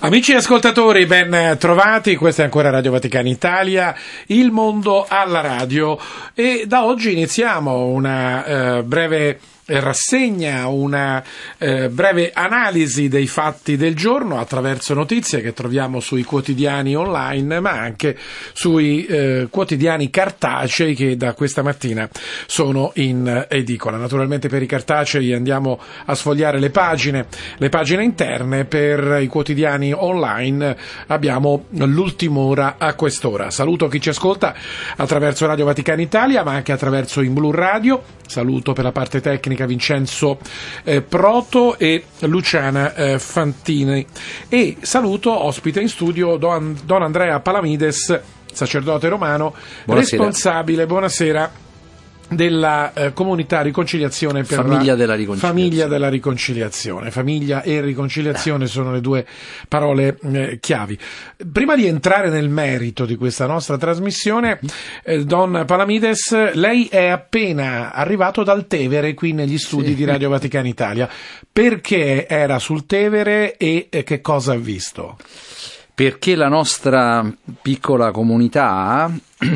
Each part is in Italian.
Amici ascoltatori, ben trovati, questa è ancora Radio Vaticana Italia, il mondo alla radio, e da oggi iniziamo una breve rassegna, una breve analisi dei fatti del giorno attraverso notizie che troviamo sui quotidiani online, ma anche sui quotidiani cartacei che da questa mattina sono in edicola. Naturalmente per i cartacei andiamo a sfogliare le pagine interne, per i quotidiani online abbiamo l'ultima ora a quest'ora. Saluto chi ci ascolta attraverso Radio Vaticana Italia, ma anche attraverso in Blu Radio. Saluto per la parte tecnica Vincenzo Proto e Luciana Fantini, e saluto ospite in studio Don Andrea Palamides, sacerdote romano, buonasera. Responsabile, buonasera, della comunità Riconciliazione per Famiglia della Riconciliazione. Famiglia della Riconciliazione. Famiglia e riconciliazione sono le due parole chiavi. Prima di entrare nel merito di questa nostra trasmissione, Don Palamides, lei è appena arrivato dal Tevere qui negli studi di Radio Vaticana Italia. Perché era sul Tevere e che cosa ha visto? Perché la nostra piccola comunità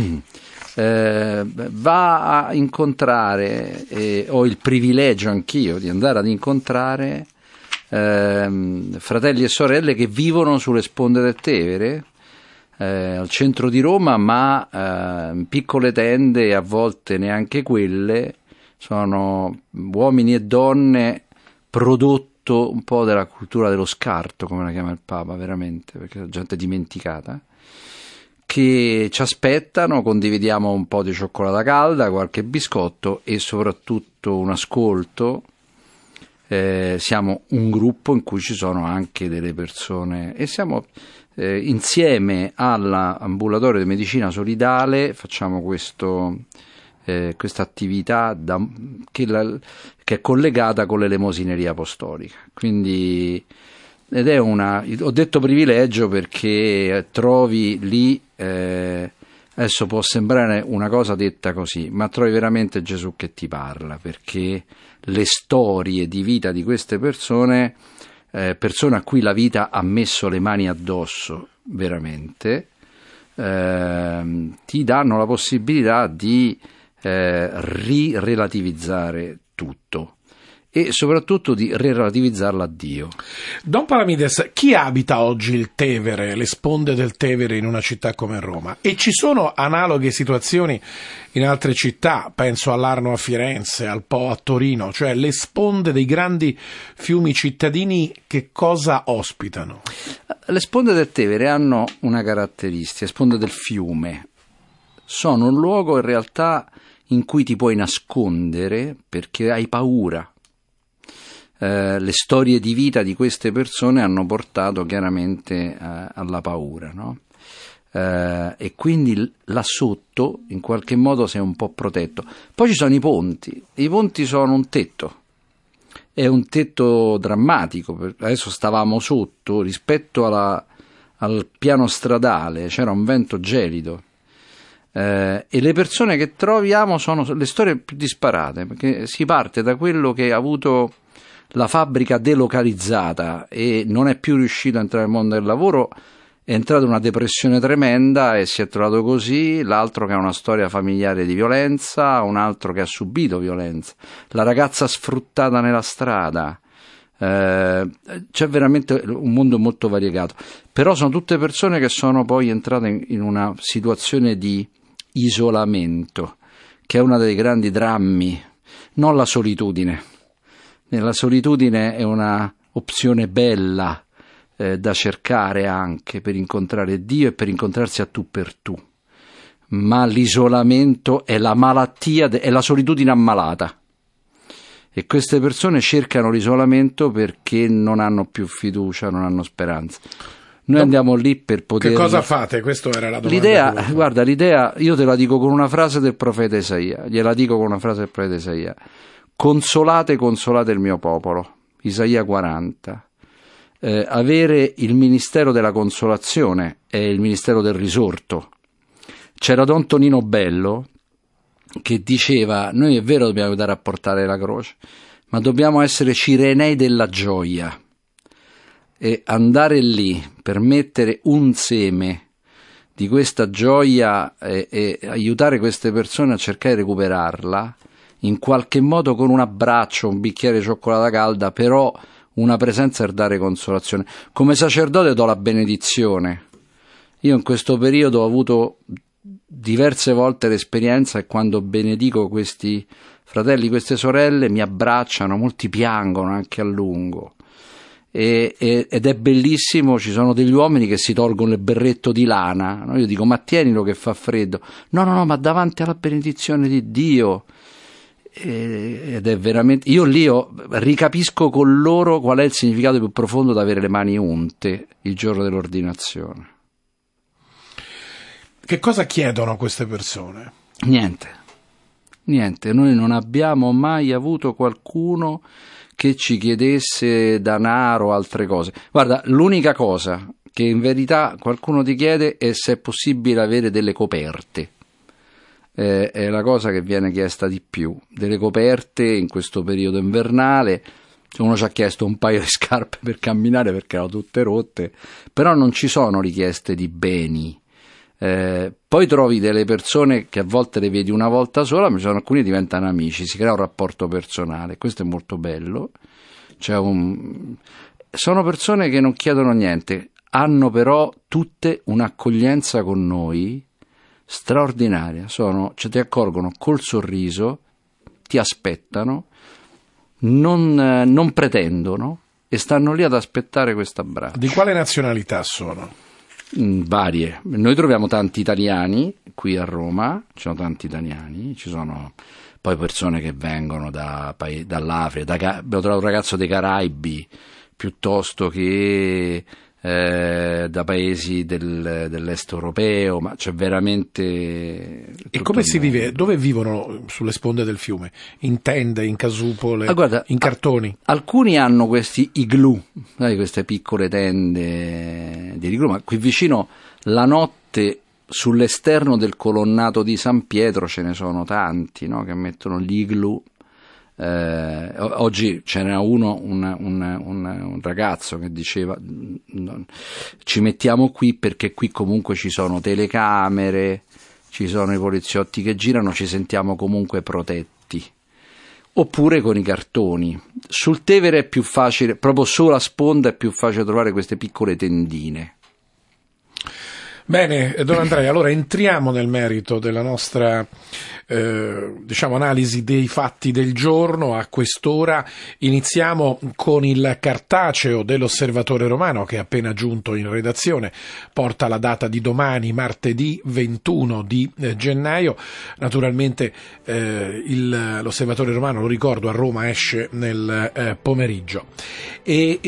va a incontrare, ho il privilegio anch'io di andare ad incontrare fratelli e sorelle che vivono sulle sponde del Tevere, al centro di Roma, ma in piccole tende, e a volte neanche quelle. Sono uomini e donne prodotto un po' della cultura dello scarto, come la chiama il Papa, veramente, perché la gente è dimenticata, che ci aspettano. Condividiamo un po' di cioccolata calda, qualche biscotto e soprattutto un ascolto. Siamo un gruppo in cui ci sono anche delle persone, e siamo insieme all'ambulatorio di medicina solidale, facciamo questa attività che è collegata con l'elemosineria apostolica. Quindi, ed è ho detto privilegio perché trovi lì, adesso può sembrare una cosa detta così, ma trovi veramente Gesù che ti parla, perché le storie di vita di queste persone a cui la vita ha messo le mani addosso, veramente, ti danno la possibilità di rirelativizzare tutto, e soprattutto di relativizzarla a Dio. Don Palamides, chi abita oggi il Tevere, le sponde del Tevere in una città come Roma? E ci sono analoghe situazioni in altre città? Penso all'Arno a Firenze, al Po a Torino, cioè le sponde dei grandi fiumi cittadini che cosa ospitano? Le sponde del Tevere hanno una caratteristica, le sponde del fiume sono un luogo in realtà in cui ti puoi nascondere perché hai paura. Le storie di vita di queste persone hanno portato chiaramente alla paura, no? E quindi là sotto in qualche modo sei un po' protetto. Poi ci sono i ponti sono un tetto, è un tetto drammatico. Adesso stavamo sotto, rispetto al piano stradale c'era un vento gelido, e le persone che troviamo sono le storie più disparate, perché si parte da quello che ha avuto la fabbrica delocalizzata e non è più riuscito a entrare nel mondo del lavoro, è entrato in una depressione tremenda e si è trovato così, l'altro che ha una storia familiare di violenza, un altro che ha subito violenza, la ragazza sfruttata nella strada, c'è veramente un mondo molto variegato, però sono tutte persone che sono poi entrate in una situazione di isolamento, che è uno dei grandi drammi, non la solitudine. La solitudine è una opzione bella da cercare anche per incontrare Dio e per incontrarsi a tu per tu, ma l'isolamento è la malattia, è la solitudine ammalata, e queste persone cercano l'isolamento perché non hanno più fiducia, non hanno speranza. Noi andiamo lì per poter... Che cosa fate? Questa era la domanda. L'idea, io te la dico con una frase del profeta Isaia, consolate il mio popolo, Isaia 40. Avere il ministero della consolazione è il ministero del risorto. C'era Don Tonino Bello che diceva: noi è vero dobbiamo aiutare a portare la croce, ma dobbiamo essere cirenei della gioia. e andare lì per mettere un seme di questa gioia e aiutare queste persone a cercare di recuperarla, in qualche modo con un abbraccio, un bicchiere di cioccolata calda, però una presenza per dare consolazione. Come sacerdote do la benedizione. Io in questo periodo ho avuto diverse volte l'esperienza e quando benedico questi fratelli, queste sorelle, mi abbracciano, molti piangono anche a lungo. Ed è bellissimo, ci sono degli uomini che si tolgono il berretto di lana, no? Io dico, ma tienilo che fa freddo. No, ma davanti alla benedizione di Dio. Ed è veramente, io lì ricapisco con loro qual è il significato più profondo di avere le mani unte il giorno dell'ordinazione. Che cosa chiedono queste persone? Niente, noi non abbiamo mai avuto qualcuno che ci chiedesse denaro o altre cose. Guarda, l'unica cosa che in verità qualcuno ti chiede è se è possibile avere delle coperte. È la cosa che viene chiesta di più. Delle coperte in questo periodo invernale. Uno ci ha chiesto un paio di scarpe per camminare perché erano tutte rotte, però non ci sono richieste di beni. Poi trovi delle persone che a volte le vedi una volta sola, ma ci sono alcuni che diventano amici, si crea un rapporto personale, questo è molto bello. Sono persone che non chiedono niente, hanno però tutte un'accoglienza con noi straordinaria, ti accolgono col sorriso, ti aspettano, non pretendono e stanno lì ad aspettare questo abbraccio. Di quale nazionalità sono? Varie. Noi troviamo tanti italiani qui a Roma, ci sono tanti italiani, ci sono poi persone che vengono dall'Africa, abbiamo trovato un ragazzo dei Caraibi piuttosto che da paesi dell'est europeo, ma c'è veramente. E come si vive? Dove vivono sulle sponde del fiume? In tende, in casupole, guarda, in cartoni? Alcuni hanno questi igloo, queste piccole tende di igloo, ma qui vicino la notte sull'esterno del colonnato di San Pietro ce ne sono tanti, no? Che mettono gli igloo. Oggi ce n'era un ragazzo che diceva ci mettiamo qui perché qui comunque ci sono telecamere, ci sono i poliziotti che girano, ci sentiamo comunque protetti. Oppure con i cartoni. Sul Tevere è più facile, proprio sulla sponda è più facile trovare queste piccole tendine. Bene, Don Andrea, allora entriamo nel merito della nostra analisi dei fatti del giorno. A quest'ora iniziamo con il cartaceo dell'Osservatore Romano che è appena giunto in redazione, porta la data di domani, martedì 21 di gennaio. Naturalmente l'Osservatore Romano, lo ricordo, a Roma esce nel pomeriggio e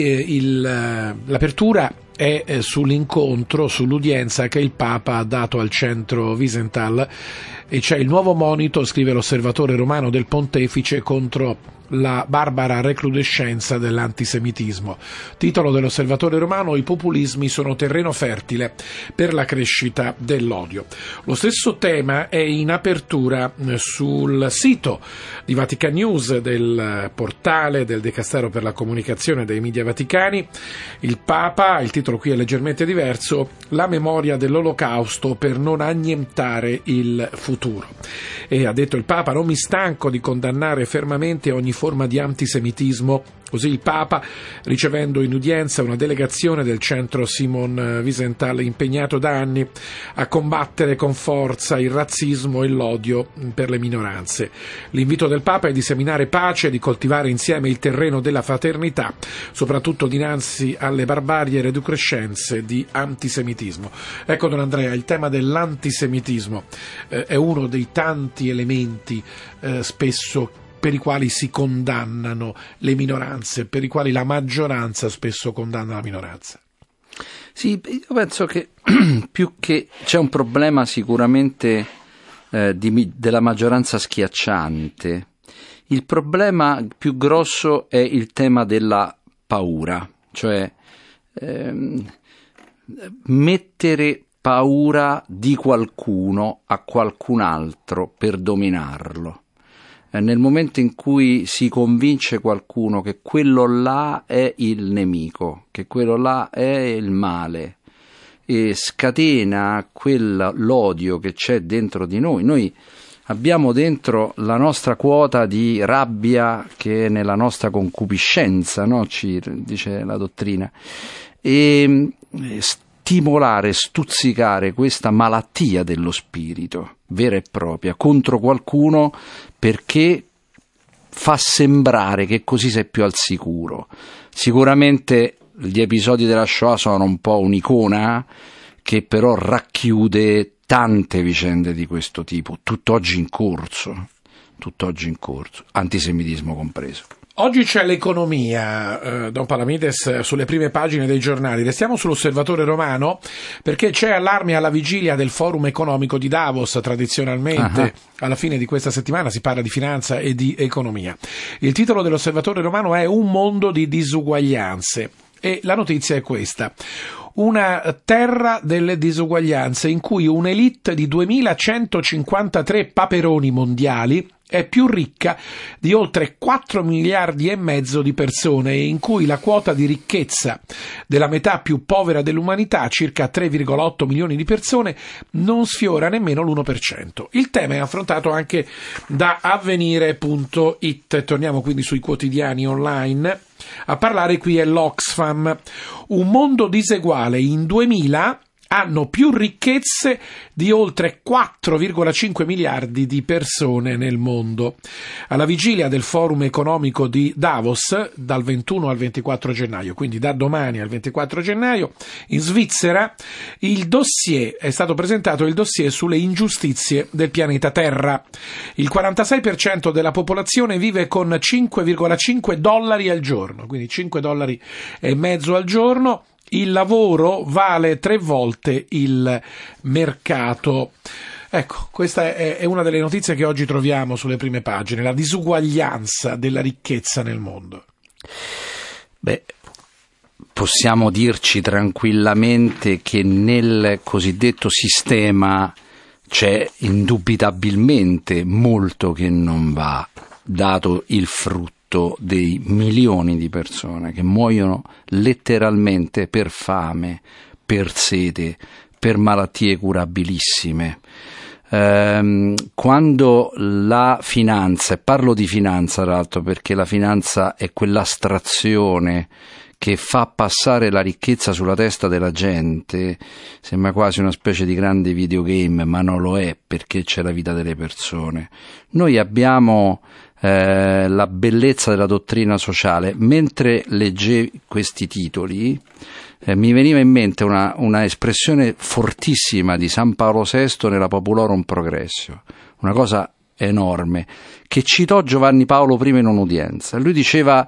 l'apertura è sull'incontro, sull'udienza che il Papa ha dato al centro Wiesenthal e c'è il nuovo monito, scrive l'Osservatore Romano, del Pontefice contro la barbara recrudescenza dell'antisemitismo. Titolo dell'Osservatore Romano: i populismi sono terreno fertile per la crescita dell'odio. Lo stesso tema è in apertura sul sito di Vatican News, del portale del Dicastero per la comunicazione dei media vaticani. Il Papa, il titolo qui è leggermente diverso: la memoria dell'Olocausto per non annientare il futuro. E ha detto il Papa: non mi stanco di condannare fermamente ogni forma di antisemitismo. Così il Papa, ricevendo in udienza una delegazione del centro Simon Wiesenthal impegnato da anni a combattere con forza il razzismo e l'odio per le minoranze. L'invito del Papa è di seminare pace e di coltivare insieme il terreno della fraternità, soprattutto dinanzi alle barbarie e recrudescenze di antisemitismo. Ecco, Don Andrea, il tema dell'antisemitismo è uno dei tanti elementi spesso per i quali si condannano le minoranze, per i quali la maggioranza spesso condanna la minoranza. Sì, io penso che più che c'è un problema sicuramente della maggioranza schiacciante, il problema più grosso è il tema della paura, cioè mettere paura di qualcuno a qualcun altro per dominarlo. nel momento in cui si convince qualcuno che quello là è il nemico, che quello là è il male, e scatena l'odio che c'è dentro di noi. Noi abbiamo dentro la nostra quota di rabbia che è nella nostra concupiscenza, no? Ci dice la dottrina. E stimolare, stuzzicare questa malattia dello spirito, vera e propria, contro qualcuno perché fa sembrare che così sei più al sicuro. Sicuramente gli episodi della Shoah sono un po' un'icona che però racchiude tante vicende di questo tipo, tutt'oggi in corso, antisemitismo compreso. Oggi c'è l'economia, Don Palamides, sulle prime pagine dei giornali. Restiamo sull'Osservatore Romano perché c'è allarme alla vigilia del forum economico di Davos. Tradizionalmente alla fine di questa settimana si parla di finanza e di economia. Il titolo dell'Osservatore Romano è Un mondo di disuguaglianze e la notizia è questa. Una terra delle disuguaglianze in cui un'elite di 2153 paperoni mondiali è più ricca di oltre 4 miliardi e mezzo di persone e in cui la quota di ricchezza della metà più povera dell'umanità, circa 3,8 milioni di persone, non sfiora nemmeno l'1%. Il tema è affrontato anche da Avvenire.it. Torniamo quindi sui quotidiani online. A parlare qui è l'Oxfam. Un mondo diseguale. In 2000 hanno più ricchezze di oltre 4,5 miliardi di persone nel mondo. Alla vigilia del forum economico di Davos, dal 21 al 24 gennaio, quindi da domani al 24 gennaio, in Svizzera, è stato presentato il dossier sulle ingiustizie del pianeta Terra. Il 46% della popolazione vive con $5,5 al giorno, quindi $5,5 al giorno. Il lavoro vale 3 volte il mercato. Ecco, questa è una delle notizie che oggi troviamo sulle prime pagine, la disuguaglianza della ricchezza nel mondo. Beh, possiamo dirci tranquillamente che nel cosiddetto sistema c'è indubitabilmente molto che non va, dato il frutto dei milioni di persone che muoiono letteralmente per fame, per sete, per malattie curabilissime. Quando la finanza, e parlo di finanza tra l'altro perché la finanza è quell'astrazione che fa passare la ricchezza sulla testa della gente, sembra quasi una specie di grande videogame, ma non lo è perché c'è la vita delle persone. Noi abbiamo la bellezza della dottrina sociale. Mentre leggevi questi titoli mi veniva in mente una espressione fortissima di San Paolo VI nella Populorum Progressio, una cosa enorme che citò Giovanni Paolo I in un'udienza. Lui diceva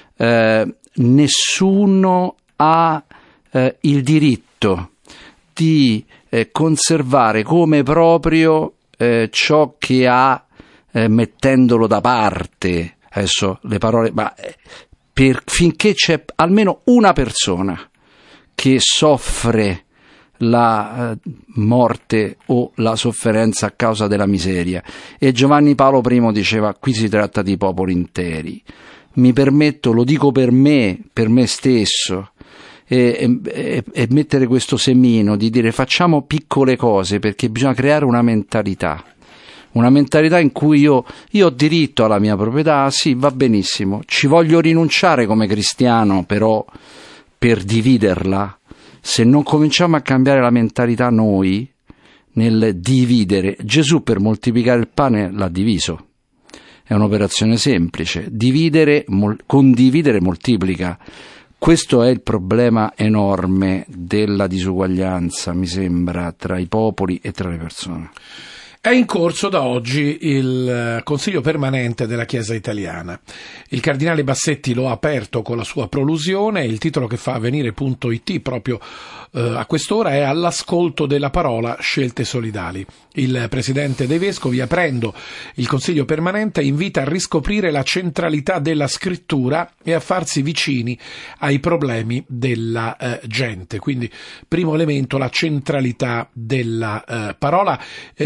nessuno ha il diritto di conservare come proprio ciò che ha mettendolo da parte. Adesso le parole, ma finché c'è almeno una persona che soffre la morte o la sofferenza a causa della miseria, e Giovanni Paolo I diceva qui si tratta di popoli interi. Mi permetto, lo dico per me stesso, e mettere questo semino di dire facciamo piccole cose, perché bisogna creare una mentalità in cui io ho diritto alla mia proprietà, sì, va benissimo, ci voglio rinunciare come cristiano però per dividerla. Se non cominciamo a cambiare la mentalità noi nel dividere, Gesù per moltiplicare il pane l'ha diviso, è un'operazione semplice, condividere moltiplica. Questo è il problema enorme della disuguaglianza, mi sembra, tra i popoli e tra le persone. È in corso da oggi il Consiglio permanente della Chiesa italiana. Il cardinale Bassetti lo ha aperto con la sua prolusione. Il titolo che fa Avvenire.it proprio a quest'ora è All'ascolto della parola, scelte solidali. Il presidente dei vescovi, aprendo il Consiglio permanente, invita a riscoprire la centralità della scrittura e a farsi vicini ai problemi della gente. Quindi, primo elemento, la centralità della parola che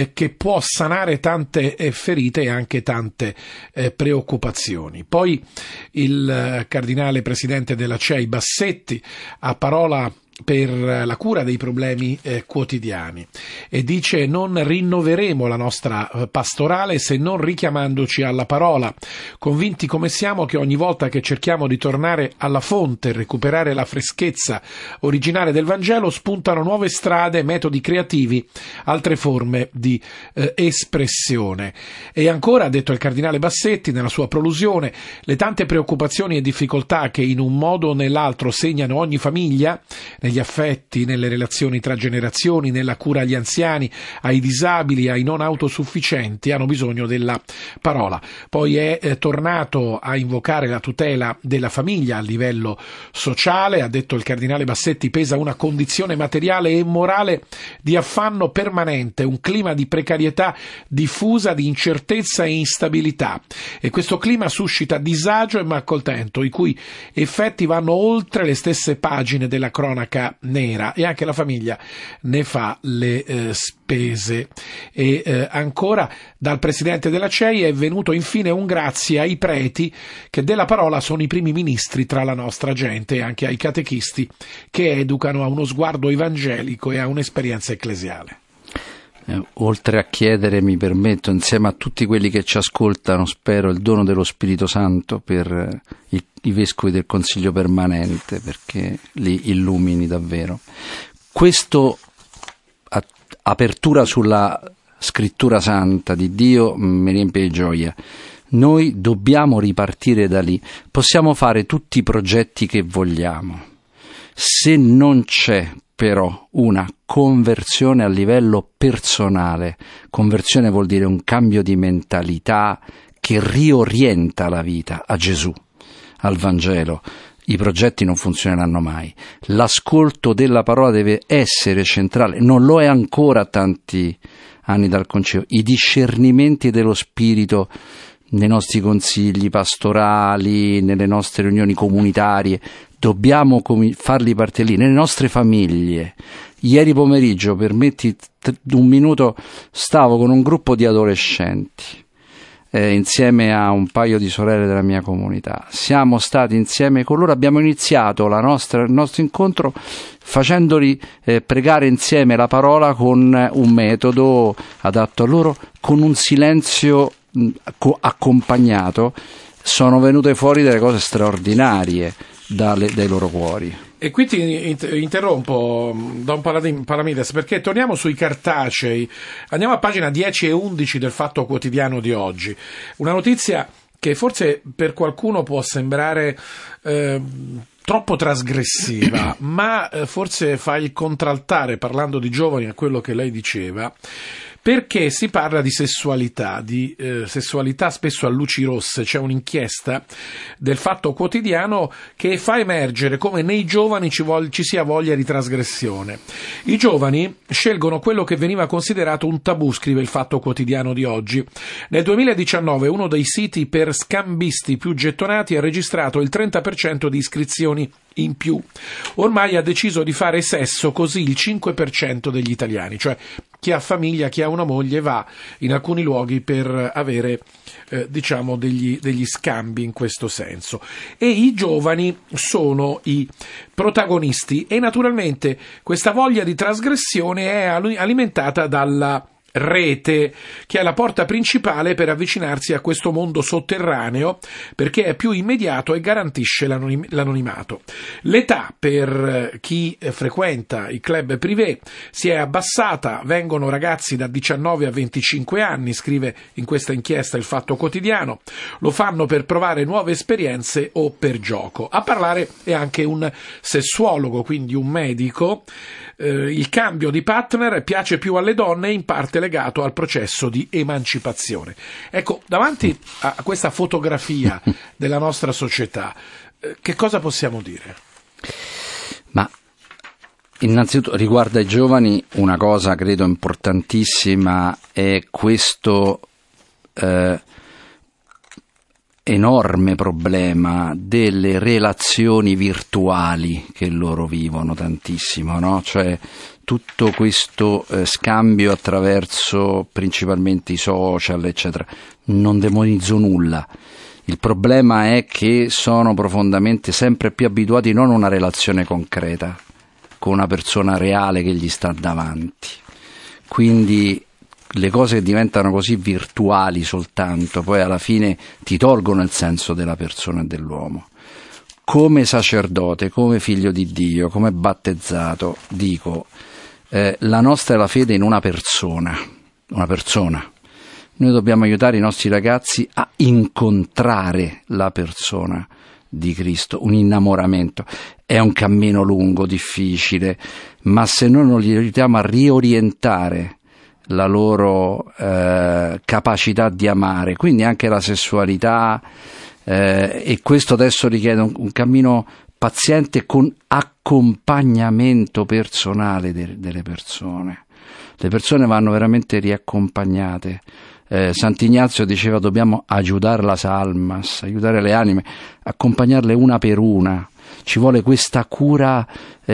può sanare tante ferite e anche tante preoccupazioni. Poi il cardinale presidente della CEI Bassetti ha parola per la cura dei problemi quotidiani e dice: non rinnoveremo la nostra pastorale se non richiamandoci alla parola, convinti come siamo che ogni volta che cerchiamo di tornare alla fonte e recuperare la freschezza originale del Vangelo spuntano nuove strade, metodi creativi, altre forme di espressione. E ancora, ha detto il cardinale Bassetti nella sua prolusione, le tante preoccupazioni e difficoltà che in un modo o nell'altro segnano ogni famiglia, negli affetti, nelle relazioni tra generazioni, nella cura agli anziani, ai disabili, ai non autosufficienti, hanno bisogno della parola. Poi è tornato a invocare la tutela della famiglia a livello sociale. Ha detto il cardinale Bassetti: pesa una condizione materiale e morale di affanno permanente, un clima di precarietà diffusa, di incertezza e instabilità, e questo clima suscita disagio e malcontento, i cui effetti vanno oltre le stesse pagine della cronaca nera, e anche la famiglia ne fa le spese. E ancora, dal presidente della CEI è venuto infine un grazie ai preti, che della parola sono i primi ministri tra la nostra gente, e anche ai catechisti che educano a uno sguardo evangelico e a un'esperienza ecclesiale. Oltre a chiedere, mi permetto, insieme a tutti quelli che ci ascoltano, spero il dono dello Spirito Santo per i vescovi del Consiglio permanente, perché li illumini davvero. Questo apertura sulla Scrittura Santa di Dio mi riempie di gioia. Noi dobbiamo ripartire da lì. Possiamo fare tutti i progetti che vogliamo. Se non c'è però una conversione a livello personale, conversione vuol dire un cambio di mentalità che riorienta la vita a Gesù, al Vangelo, i progetti non funzioneranno mai. L'ascolto della parola deve essere centrale, non lo è ancora a tanti anni dal Concilio. I discernimenti dello Spirito nei nostri consigli pastorali, nelle nostre riunioni comunitarie, dobbiamo farli partire lì, nelle nostre famiglie. Ieri pomeriggio, permetti un minuto, stavo con un gruppo di adolescenti insieme a un paio di sorelle della mia comunità. Siamo stati insieme con loro, abbiamo iniziato il nostro incontro facendoli pregare insieme la parola con un metodo adatto a loro, con un silenzio accompagnato. Sono venute fuori delle cose straordinarie dai loro cuori. E qui ti interrompo, Don Palamides, perché torniamo sui cartacei, andiamo a pagina 10 e 11 del Fatto Quotidiano di oggi. Una notizia che forse per qualcuno può sembrare troppo trasgressiva, ma forse fa il contraltare, parlando di giovani, a quello che lei diceva, perché si parla di sessualità spesso a luci rosse. C'è un'inchiesta del Fatto Quotidiano che fa emergere come nei giovani ci sia voglia di trasgressione. I giovani scelgono quello che veniva considerato un tabù, scrive il Fatto Quotidiano di oggi. Nel 2019 uno dei siti per scambisti più gettonati ha registrato il 30% di iscrizioni in più. Ormai ha deciso di fare sesso così il 5% degli italiani, cioè chi ha famiglia, chi ha una moglie va in alcuni luoghi per avere degli scambi in questo senso. E i giovani sono i protagonisti, e naturalmente questa voglia di trasgressione è alimentata dalla rete, che è la porta principale per avvicinarsi a questo mondo sotterraneo, perché è più immediato e garantisce l'anonimato. L'età per chi frequenta i club privé si è abbassata, vengono ragazzi da 19 a 25 anni, scrive in questa inchiesta il Fatto Quotidiano. Lo fanno per provare nuove esperienze o per gioco. A parlare è anche un sessuologo, quindi un medico. Il cambio di partner piace più alle donne, in parte legato al processo di emancipazione. Ecco, davanti a questa fotografia della nostra società, che cosa possiamo dire? Ma innanzitutto riguardo ai giovani una cosa credo importantissima è questo enorme problema delle relazioni virtuali che loro vivono tantissimo, no? Cioè tutto questo scambio attraverso principalmente i social, eccetera. Non demonizzo nulla. Il problema è che sono profondamente sempre più abituati non a una relazione concreta con una persona reale che gli sta davanti. Quindi le cose diventano così virtuali soltanto, poi alla fine ti tolgono il senso della persona e dell'uomo. Come sacerdote, come figlio di Dio, come battezzato, dico, la nostra è la fede in una persona. Noi dobbiamo aiutare i nostri ragazzi a incontrare la persona di Cristo, un innamoramento. È un cammino lungo, difficile, ma se noi non li aiutiamo a riorientare la loro capacità di amare, quindi anche la sessualità, e questo adesso richiede un cammino paziente con accompagnamento personale delle persone. Le persone vanno veramente riaccompagnate. Sant'Ignazio diceva: dobbiamo aiutare la salmas, aiutare le anime, accompagnarle una per una. Ci vuole questa cura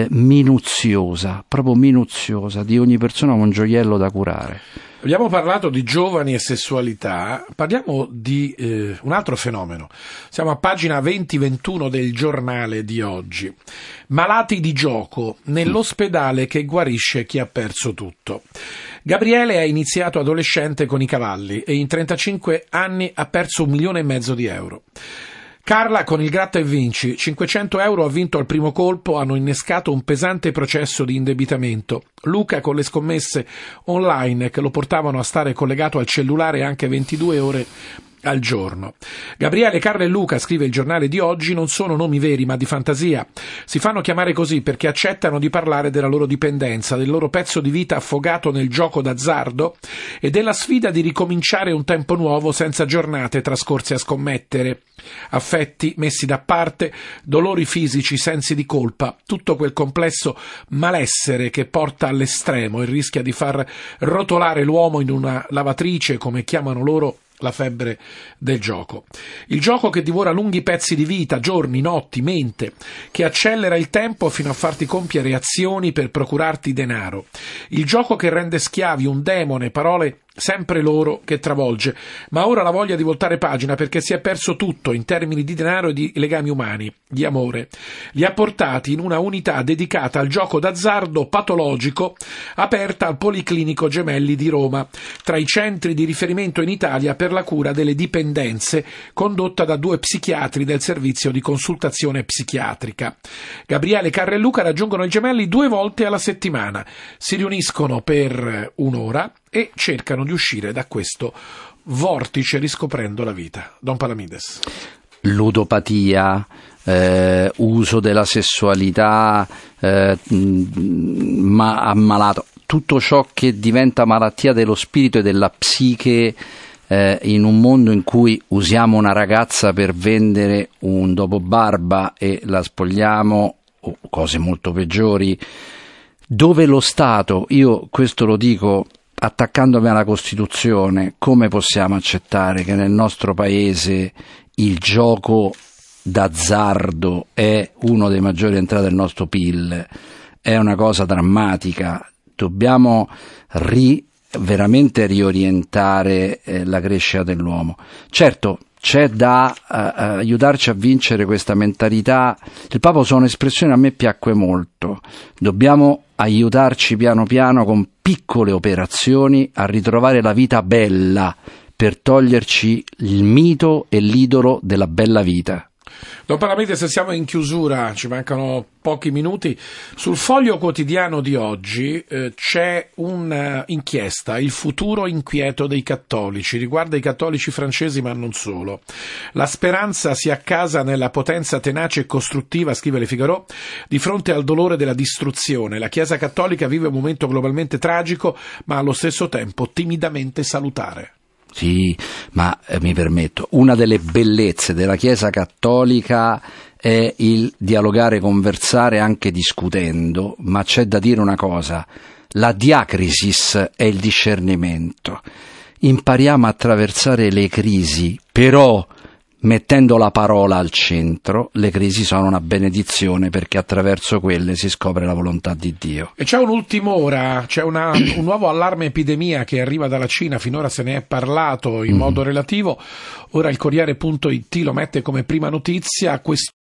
minuziosa, proprio minuziosa, di ogni persona un gioiello da curare. Abbiamo parlato di giovani e sessualità, parliamo di un altro fenomeno. Siamo a pagina 20-21 del giornale di oggi. Malati di gioco nell'ospedale che guarisce chi ha perso tutto. Gabriele ha iniziato adolescente con i cavalli e in 35 anni ha perso 1,5 milioni di euro. Carla con il gratta e vinci, 500 euro ha vinto al primo colpo, hanno innescato un pesante processo di indebitamento. Luca con le scommesse online che lo portavano a stare collegato al cellulare anche 22 ore al giorno. Gabriele, Carla e Luca, scrive il giornale di oggi, non sono nomi veri ma di fantasia. Si fanno chiamare così perché accettano di parlare della loro dipendenza, del loro pezzo di vita affogato nel gioco d'azzardo e della sfida di ricominciare un tempo nuovo senza giornate trascorse a scommettere. Affetti messi da parte, dolori fisici, sensi di colpa, tutto quel complesso malessere che porta all'estremo e rischia di far rotolare l'uomo in una lavatrice, come chiamano loro la febbre del gioco. Il gioco che divora lunghi pezzi di vita, giorni, notti, mente, che accelera il tempo fino a farti compiere azioni per procurarti denaro. Il gioco che rende schiavi un demone, parole sempre loro, che travolge, ma ora la voglia di voltare pagina perché si è perso tutto in termini di denaro e di legami umani, di amore. Li ha portati in una unità dedicata al gioco d'azzardo patologico aperta al Policlinico Gemelli di Roma, tra i centri di riferimento in Italia per la cura delle dipendenze, condotta da 2 psichiatri del servizio di consultazione psichiatrica. Gabriele, Carla e Luca raggiungono il Gemelli 2 volte alla settimana, si riuniscono per un'ora e cercano di uscire da questo vortice riscoprendo la vita. Don Palamides. Ludopatia, uso della sessualità, ma ammalato, tutto ciò che diventa malattia dello spirito e della psiche, in un mondo in cui usiamo una ragazza per vendere un dopobarba e la spogliamo, o cose molto peggiori, dove lo Stato, io questo lo dico attaccandomi alla Costituzione, come possiamo accettare che nel nostro paese il gioco d'azzardo è uno dei maggiori entrate del nostro PIL? È una cosa drammatica. Dobbiamo veramente riorientare la crescita dell'uomo. Certo, c'è da aiutarci a vincere questa mentalità. Il Papa usa un'espressione a me piacque molto: dobbiamo aiutarci piano piano con piccole operazioni a ritrovare la vita bella, per toglierci il mito e l'idolo della bella vita. Don Palamides, siamo in chiusura, ci mancano pochi minuti. Sul Foglio Quotidiano di oggi c'è un'inchiesta, il futuro inquieto dei cattolici, riguarda i cattolici francesi ma non solo. La speranza si accasa nella potenza tenace e costruttiva, scrive Le Figaro, di fronte al dolore della distruzione. La Chiesa cattolica vive un momento globalmente tragico ma allo stesso tempo timidamente salutare. Sì, ma mi permetto, una delle bellezze della Chiesa cattolica è il dialogare, conversare anche discutendo, ma c'è da dire una cosa: la diacrisis è il discernimento. Impariamo a attraversare le crisi, però mettendo la parola al centro, le crisi sono una benedizione, perché attraverso quelle si scopre la volontà di Dio. E c'è un'ultima ora, c'è un nuovo allarme epidemia che arriva dalla Cina, finora se ne è parlato in modo relativo, ora il Corriere.it lo mette come prima notizia,